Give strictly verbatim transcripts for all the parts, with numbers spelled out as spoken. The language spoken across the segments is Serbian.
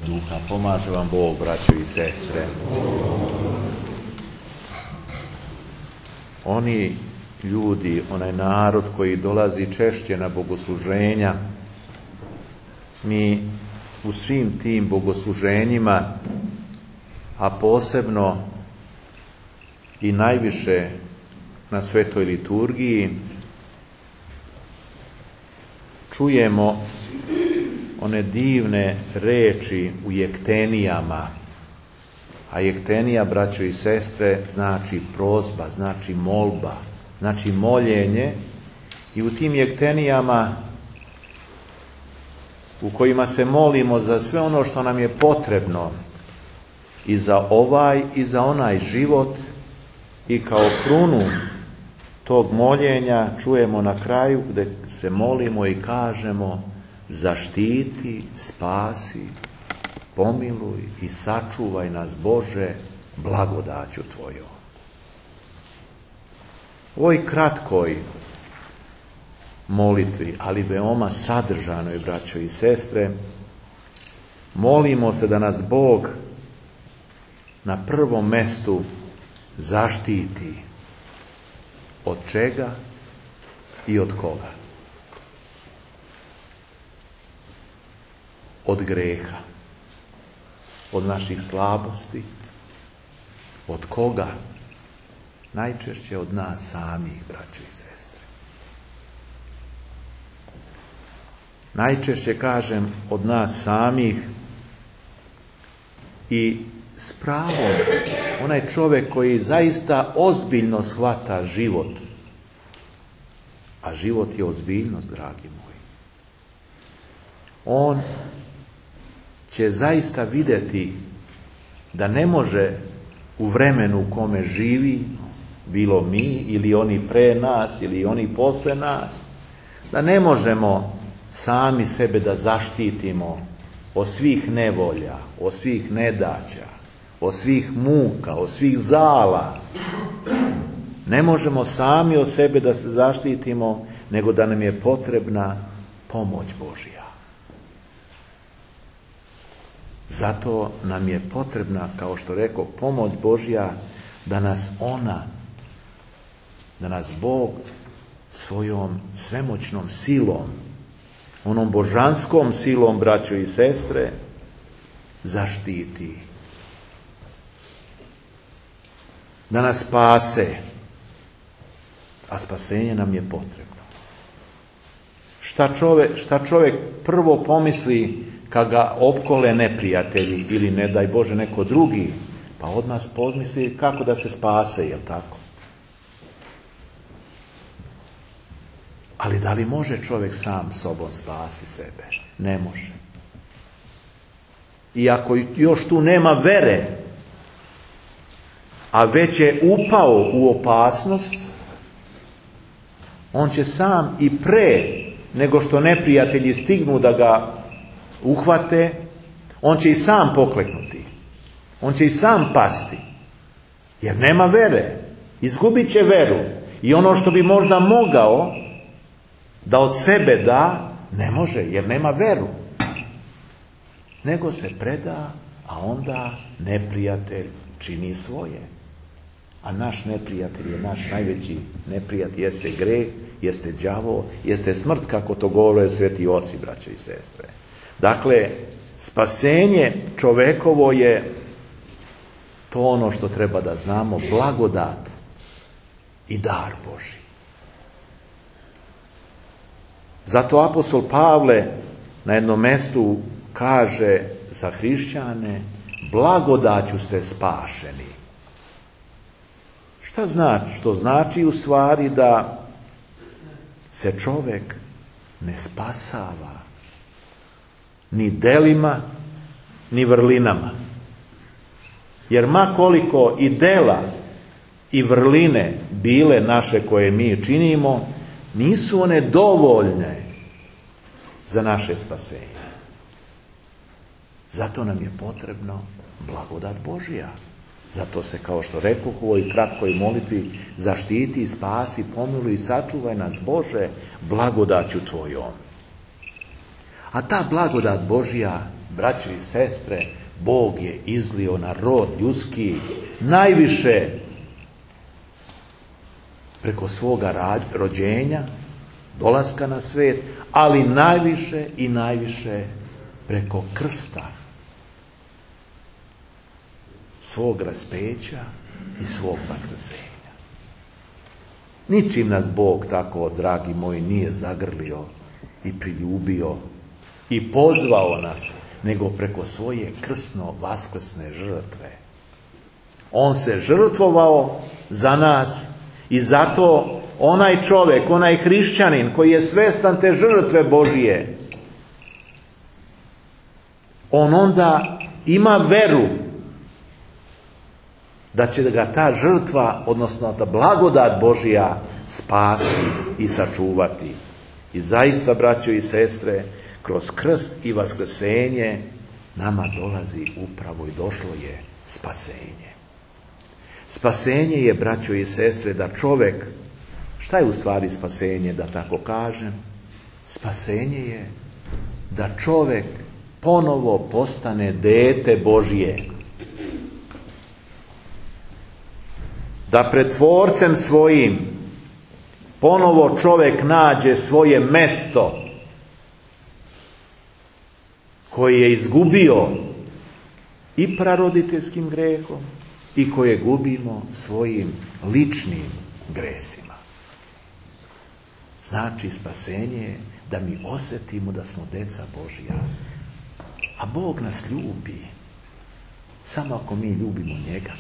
Duha. Pomaže vam Bog, braćo i sestre. Oni ljudi, onaj narod koji dolazi češće na bogosluženja, mi u svim tim bogosluženjima, a posebno i najviše na svetoj liturgiji, čujemo one divne reči u jektenijama. A jektenija, braćo i sestre, znači prozba, znači molba, znači moljenje. I u tim jektenijama u kojima se molimo za sve ono što nam je potrebno i za ovaj i za onaj život, i kao krunu tog moljenja čujemo na kraju gdje se molimo i kažemo: zaštiti, spasi, pomiluj i sačuvaj nas, Bože, blagodaću Tvojom. U ovoj kratkoj molitvi, ali veoma sadržanoj, braćo i sestre, molimo se da nas Bog na prvom mestu zaštiti. Od čega i od koga? Od greha, od naših slabosti. Od koga? Najčešće od nas samih, braćo i sestre. Najčešće, kažem, od nas samih, i s pravom onaj čovjek koji zaista ozbiljno shvata život, a život je ozbiljnost, dragi moji, on će zaista vidjeti da ne može u vremenu u kome živi, bilo mi ili oni pre nas ili oni posle nas, da ne možemo sami sebe da zaštitimo od svih nevolja, od svih nedaća, od svih muka, od svih zala. Ne možemo sami od sebe da se zaštitimo, nego da nam je potrebna pomoć Božja. Zato nam je potrebna, kao što rekao, pomoć Božja, da nas ona, da nas Bog svojom svemoćnom silom, onom božanskom silom, braćo i sestre, zaštiti. Da nas spase. A spasenje nam je potrebno. Šta čovjek, šta čovjek prvo pomisli kad ga opkole neprijatelji ili, ne daj Bože, neko drugi? Pa odmah pomisli kako da se spase, jel tako? Ali da li može čovjek sam sobom spasi sebe? Ne može. I ako još tu nema vere, a već je upao u opasnost, on će sam i pre nego što neprijatelji stignu da ga uhvate, on će i sam pokleknuti. On će i sam pasti. Jer nema vere. Izgubit će veru. I ono što bi možda mogao da od sebe da, ne može, jer nema veru. Nego se preda, a onda neprijatelj čini svoje. A naš neprijatelj je, naš najveći neprijatelj jeste greh, jeste đavo, jeste smrt, kako to govore sveti oci, braće i sestre. Dakle, spasenje čovekovo je to ono što treba da znamo, blagodat i dar Božji. Zato apostol Pavle na jednom mjestu kaže za hrišćane: blagodaću ste spašeni. Šta znači? Što znači u stvari da se čovjek ne spasava ni delima, ni vrlinama. Jer ma koliko i dela i vrline bile naše koje mi činimo, nisu one dovoljne za naše spasenje. Zato nam je potrebno blagodat Božja. Zato se, kao što rekoh u ovoj kratkoj molitvi, zaštiti, spasi, pomiluj i sačuvaj nas, Bože, blagodaću Tvojom. A ta blagodat Božja braćo i sestre, Bog je izlio na rod ljudski najviše preko svoga rođenja, dolaska na svijet, ali najviše i najviše preko krsta, svog raspeća i svog vaskrsenja. Ničim nas Bog tako, dragi moji, nije zagrlio i priljubio i pozvao nas, nego preko svoje krsno vaskrsne žrtve. On se žrtvovao za nas i zato onaj čovjek, onaj hrišćanin koji je svjestan te žrtve Božije, on onda ima veru da će ga ta žrtva, odnosno ta blagodat Božija spasti i sačuvati. I zaista, braćo i sestre, kroz krst i vaskrsenje nama dolazi upravo i došlo je spasenje. Spasenje je, braćo i sestre, da čovjek, šta je u stvari spasenje, da tako kažem? Spasenje je da čovjek ponovo postane dete Božje. Da pred Tvorcem svojim ponovo čovjek nađe svoje mesto koje je izgubio i praroditeljskim grehom i koje gubimo svojim ličnim gresima. Znači, spasenje je da mi osjetimo da smo deca Božja. A Bog nas ljubi samo ako mi ljubimo njega.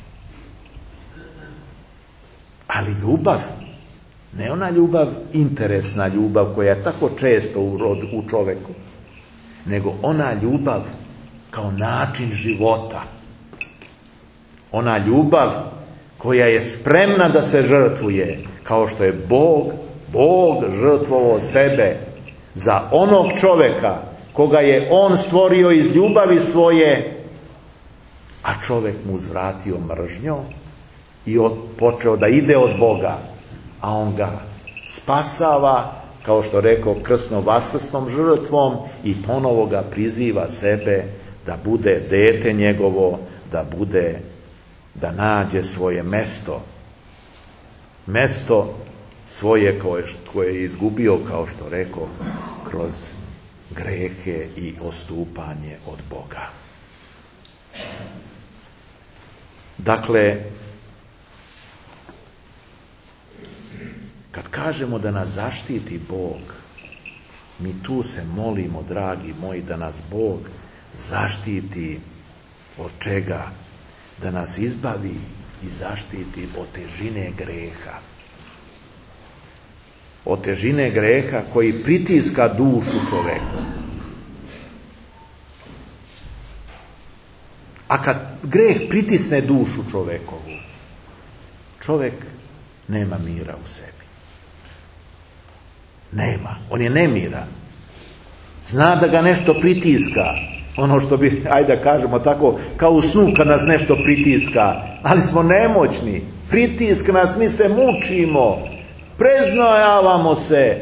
Ali ljubav, ne ona ljubav, interesna ljubav koja je tako često u, rodu, u čoveku, nego ona ljubav kao način života. Ona ljubav koja je spremna da se žrtvuje, kao što je Bog, Bog žrtvovao sebe za onog čovjeka koga je on stvorio iz ljubavi svoje, a čovjek mu uzvratio mržnjom i od, počeo da ide od Boga, a on ga spasava, kao što rekao, krsno vaskrsnom žrtvom i ponovo ga priziva sebe da bude dete njegovo, da bude, da nađe svoje mesto. Mesto svoje koje, koje je izgubio, kao što rekao, kroz grehe i odstupanje od Boga. Dakle, kad kažemo da nas zaštiti Bog, mi tu se molimo, dragi moji, da nas Bog zaštiti od čega? Da nas izbavi i zaštiti od težine greha. Od težine greha koji pritiska dušu čoveka. A kad greh pritisne dušu čovekovu, čovek nema mira u sebi. Nema. On je nemiran. Zna da ga nešto pritiska. Ono što bi, ajde da kažemo tako, kao u snu kad nas nešto pritiska. Ali smo nemoćni. Pritisk nas, mi se mučimo. Preznojavamo se.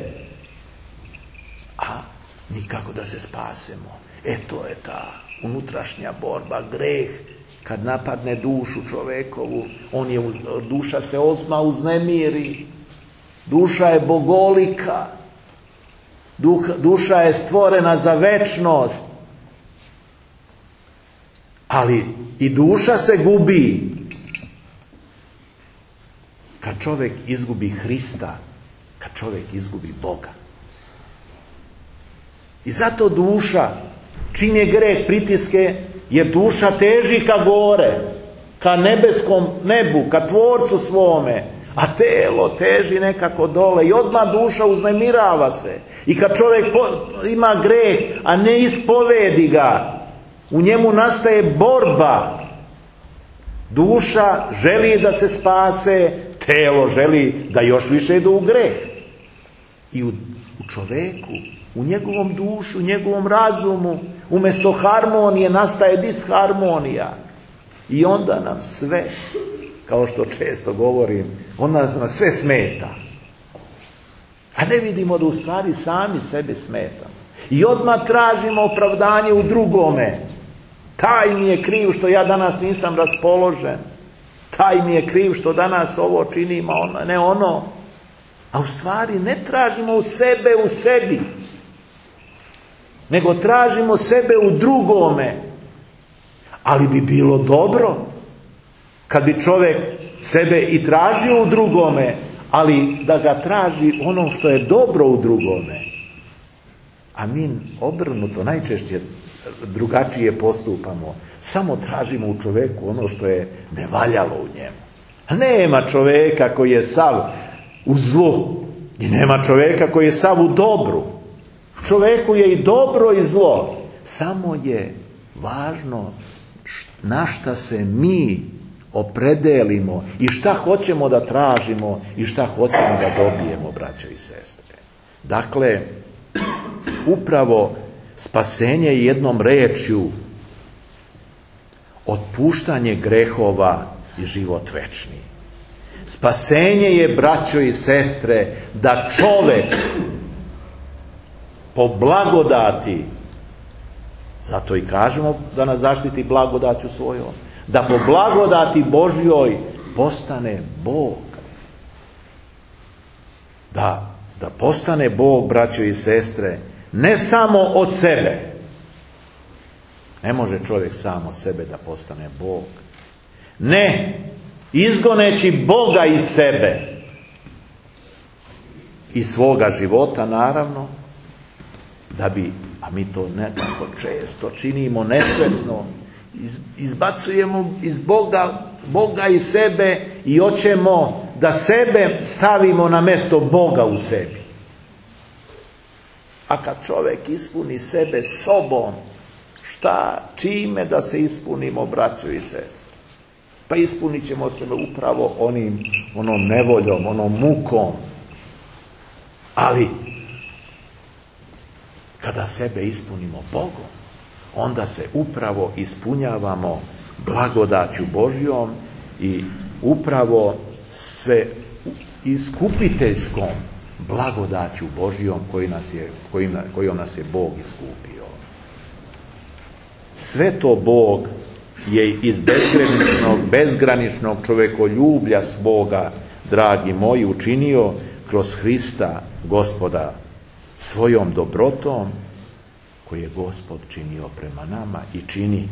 A nikako da se spasemo. E to je ta unutrašnja borba, greh. Kad napadne dušu čovekovu, on je, duša se odmah uznemiri. Duša je bogolika. Duha, duša je stvorena za večnost. Ali i duša se gubi kad čovjek izgubi Hrista, kad čovjek izgubi Boga. I zato duša, čim je greh, pritiske, jer duša teži ka gore, ka nebeskom nebu, ka Tvorcu svome, a telo teži nekako dole i odmah duša uznemirava se. I kad čovjek ima greh, a ne ispovedi ga, u njemu nastaje borba. Duša želi da se spase, telo želi da još više ide u greh. I u, u čovjeku, u njegovom dušu, u njegovom razumu, umjesto harmonije nastaje disharmonija. I onda nam sve, kao što često govorim, onda nam sve smeta. A ne vidimo da u stvari sami sebe smetamo. I odmah tražimo opravdanje u drugome. Taj mi je kriv što ja danas nisam raspoložen. Taj mi je kriv što danas ovo činim, a ono, ne ono. A u stvari ne tražimo u sebe u sebi, nego tražimo sebe u drugome. Ali bi bilo dobro kad bi čovjek sebe i tražio u drugome, ali da ga traži ono što je dobro u drugome. A mi obrnuto najčešće drugačije postupamo. Samo tražimo u čovjeku ono što je nevaljalo u njemu. A nema čovjeka koji je sav u zlu i nema čovjeka koji je sav u dobru. U čovjeku je i dobro i zlo. Samo je važno na šta se mi opredelimo i šta hoćemo da tražimo i šta hoćemo da dobijemo, braćo i sestre. Dakle, upravo spasenje jednom rečju otpuštanje grehova i život večni. Spasenje je, braćo i sestre, da čovjek po blagodati, zato i kažemo da nas zaštiti blagodaću svojom, da po blagodati Božjoj postane Bog. Da, da postane Bog, braćo i sestre, ne samo od sebe. Ne može čovjek sam od sebe da postane Bog. Ne, izgoneći Boga iz sebe, iz svoga života naravno, da bi, a mi to nekako često činimo nesvesno, izbacujemo iz Boga, Boga iz sebe i hoćemo da sebe stavimo na mjesto Boga u sebi. A kad čovjek ispuni sebe sobom, šta, čime da se ispunimo, braćo i sestre? Pa ispunit ćemo se upravo onim, onom nevoljom, onom mukom. Ali, kada sebe ispunimo Bogom, onda se upravo ispunjavamo blagodaću Božjom i upravo sve iskupiteljskom blagodaću Božjom koji nas je, kojim, kojom nas je Bog iskupio. Sve to Bog je iz bezgraničnog, bezgraničnog čovekoljublja svoga, dragi moji, učinio kroz Hrista Gospoda svojom dobrotom koju je Gospod činio prema nama i čini.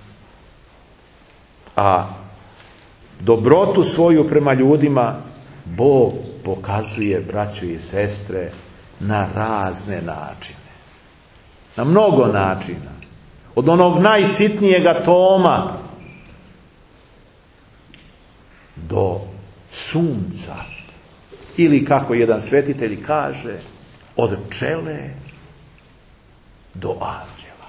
A dobrotu svoju prema ljudima Bog pokazuje, braćo i sestre, na razne načine. Na mnogo načina. Od onog najsitnijeg atoma do sunca. Ili kako jedan svetitelj kaže, od pčele do anđela.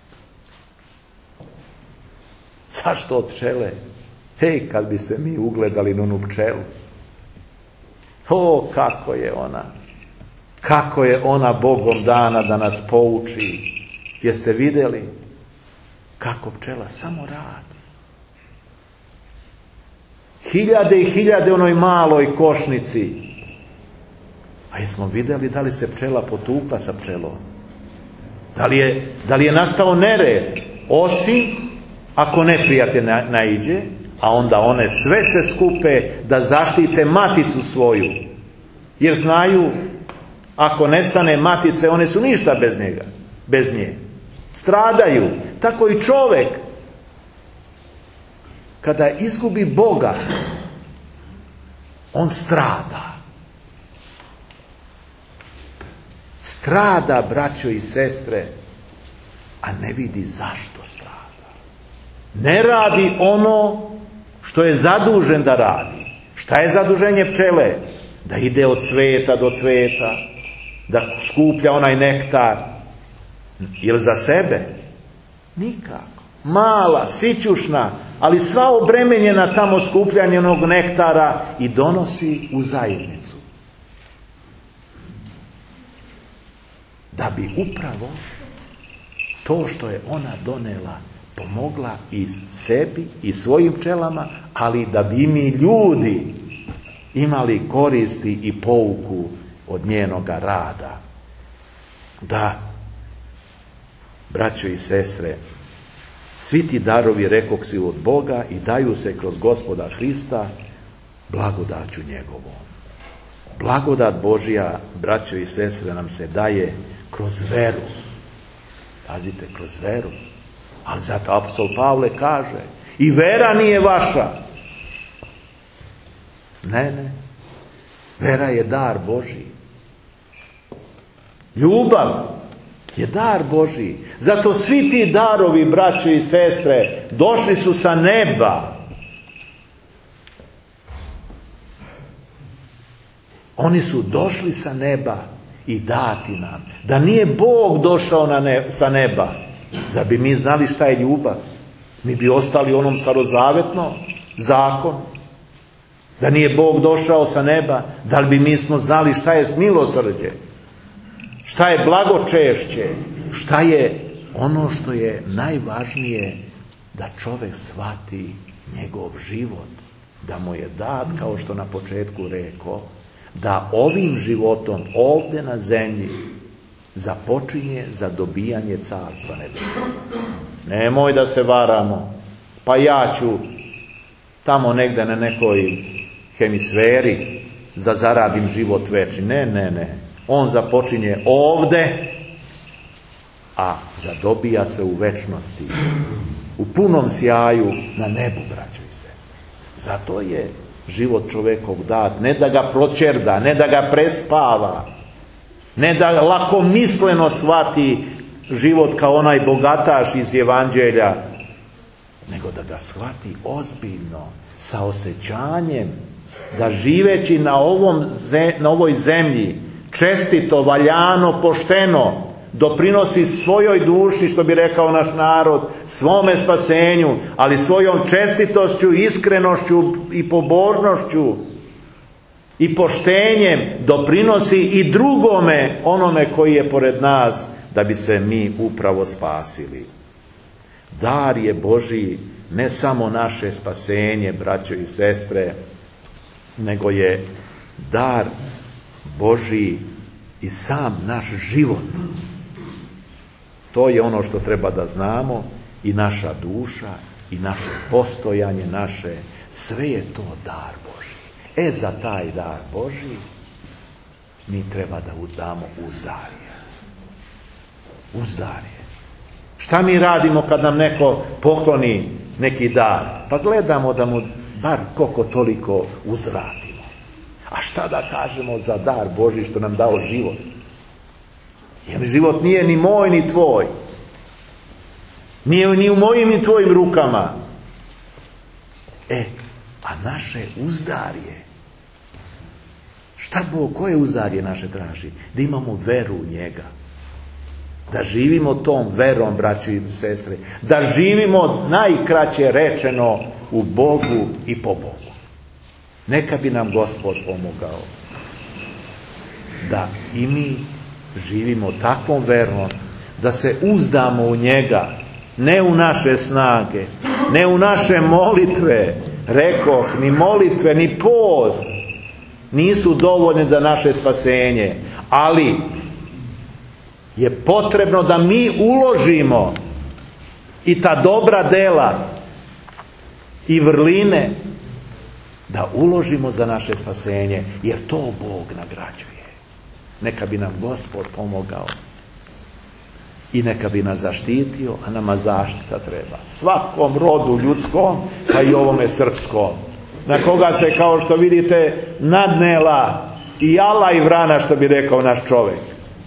Zašto od pčele? Hej, kad bi se mi ugledali na onu pčelu. O, kako je ona, kako je ona Bogom dana da nas pouči. Jeste vidjeli kako pčela samo radi? Hiljade i hiljade onoj maloj košnici. A jesmo vidjeli da li se pčela potukla sa pčelom? Da li je, da li je nastao nered? Osim ako neprijatelj naiđe, a onda one sve se skupe da zaštite maticu svoju. Jer znaju, ako nestane matice, one su ništa bez njega, bez nje. Stradaju. Tako i čovjek, kada izgubi Boga, on strada. Strada, braćo i sestre, a ne vidi zašto strada. Ne radi ono što je zadužen da radi. Šta je zaduženje pčele? Da ide od cveta do cveta, da skuplja onaj nektar. Ili za sebe? Nikako. Mala, sićušna, ali sva obremenjena tamo skupljanje onog nektara i donosi u zajednicu. Da bi upravo to što je ona donela pomogla i sebi i svojim pčelama, ali da bi mi ljudi imali koristi i pouku od njenoga rada. Da Braćo i sestre, svi ti darovi, rekog si, od Boga i daju se kroz Gospoda Hrista blagodaću njegovom. Blagodat Božja, braćo i sestre, nam se daje kroz veru. Pazite, kroz veru. Ali zato apostol Pavle kaže, i vera nije vaša. Ne, ne. Vera je dar Božji. Ljubav je dar Božji. Zato svi ti darovi, braćo i sestre, došli su sa neba. Oni su došli sa neba i dati nam. Da nije Bog došao na ne, sa neba, zar bi mi znali šta je ljubav? Mi bi ostali onom starozavetnom zakonu. Da nije Bog došao sa neba, da li bi mi smo znali šta je milosrđe? Šta je blagočešće? Šta je ono što je najvažnije, da čovjek shvati njegov život, da mu je dat, kao što na početku rekao, da ovim životom ovdje na zemlji započinje za dobijanje carstva nebeskog. Nemoj da se varamo, pa ja ću tamo negdje na nekoj hemisferi da zaradim život večni. Ne, ne, ne. On započinje ovdje, a zadobija se u večnosti, u punom sjaju na nebu, braćo i sestre. Zato je život čovjekov dat, ne da ga proćerda, ne da ga prespava, ne da lakomisleno shvati život kao onaj bogataš iz Evanđelja, nego da ga shvati ozbiljno, sa osjećanjem, da živeći na, ovom, na ovoj zemlji čestito, valjano, pošteno, doprinosi svojoj duši, što bi rekao naš narod, svome spasenju, ali svojom čestitošću, iskrenošću i pobožnošću i poštenjem doprinosi i drugome, onome koji je pored nas, da bi se mi upravo spasili. Dar je Božji, ne samo naše spasenje, braćo i sestre, nego je dar Božji i sam naš život. To je ono što treba da znamo, i naša duša, i naše postojanje, naše, sve je to dar Božji. E, za taj dar Božji mi treba da damo uzdarje. Uzdarje. Šta mi radimo kad nam neko pokloni neki dar? Pa gledamo da mu bar koliko toliko uzvratimo. A šta da kažemo za dar Božji što nam dao život? Jer život nije ni moj ni tvoj. Nije ni u mojim ni tvojim rukama. E, a naše uzdarje. Šta Bog, koje uzdarje naše traži? Da imamo veru u njega. Da živimo tom verom, braćo i sestre. Da živimo, najkraće rečeno, u Bogu i po Bogu. Neka bi nam Gospod pomogao da i mi živimo takvom verom, da se uzdamo u njega, ne u naše snage, ne u naše molitve. Rekoh, ni molitve, ni post nisu dovoljne za naše spasenje, ali je potrebno da mi uložimo i ta dobra dela i vrline, da uložimo za naše spasenje, jer to Bog nagrađuje. Neka bi nam Gospod pomogao i neka bi nas zaštitio, a nama zaštita treba svakom rodu ljudskom, pa i ovome srpskom, na koga se, kao što vidite, nadnela i ala i vrana, što bi rekao naš čovjek.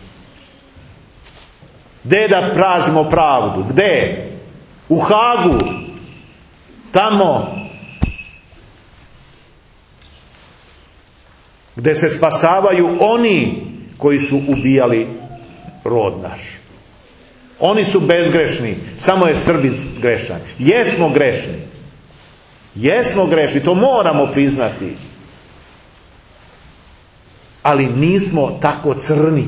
Gde da tražimo pravdu? Gde? U Hagu. Tamo gde se spasavaju oni koji su ubijali rod naš. Oni su bezgrešni, samo je Srbin grešan. Jesmo grešni. Jesmo grešni, to moramo priznati. Ali nismo tako crni.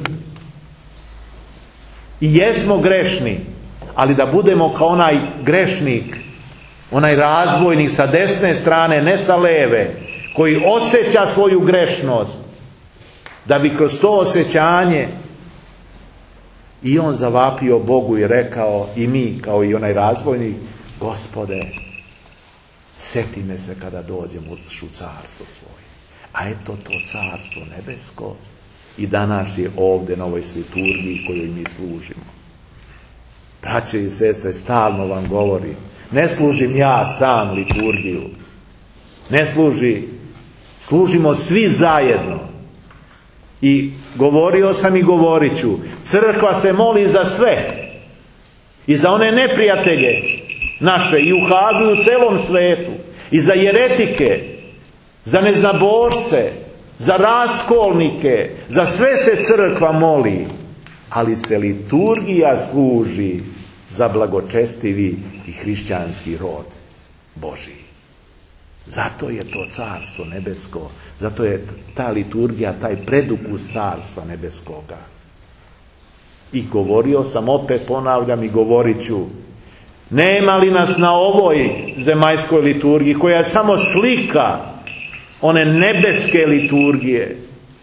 I jesmo grešni, ali da budemo kao onaj grešnik, onaj razbojnik sa desne strane, ne sa leve, koji osjeća svoju grešnost, da bi kroz to osjećanje I on zavapio Bogu i rekao, i mi kao i onaj razbojnik, Gospode, seti me se kada dođem u carstvo svoje. A eto to carstvo nebesko i danas je ovdje na ovoj liturgiji kojoj mi služimo. Braće i sestre, stalno vam govorim, ne služim ja sam liturgiju, ne služi, služimo svi zajedno. I govorio sam i govorit ću, crkva se moli za sve i za one neprijatelje naše i u Hagu i u celom svetu, i za jeretike, za neznabošce, za raskolnike, za sve se crkva moli, ali se liturgija služi za blagočestivi i hrišćanski rod Božiji. Zato je to carstvo nebesko, zato je ta liturgija taj predukus carstva nebeskoga. I govorio sam, opet ponavljam i govorit ću, nema li nas na ovoj zemaljskoj liturgiji, koja je samo slika one nebeske liturgije,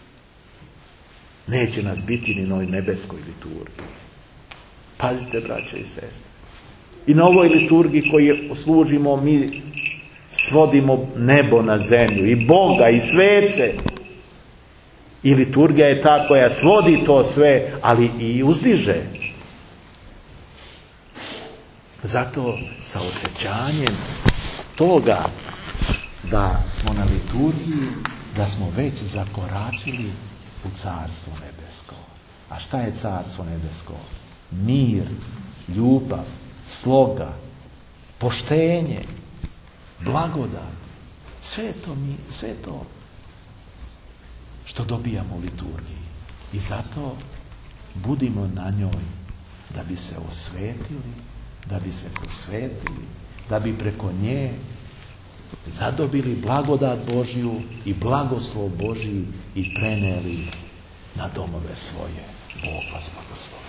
neće nas biti ni na ovoj nebeskoj liturgiji. Pazite, braće i sestre. I na ovoj liturgiji koju služimo mi svodimo nebo na zemlju, i Boga, i svece. I liturgija je ta koja svodi to sve, ali i uzdiže. Zato sa osjećanjem toga da smo na liturgiji, da smo već zakoračili u carstvo nebesko. A šta je carstvo nebesko? Mir, ljubav, sloga, poštenje, blagodat. Sve to mi, sve to što dobijamo u liturgiji. I zato budimo na njoj da bi se osvetili, da bi se prosvetili, da bi preko nje zadobili blagodat Božju i blagoslov Božji i preneli na domove svoje. Bog vas blagoslovi.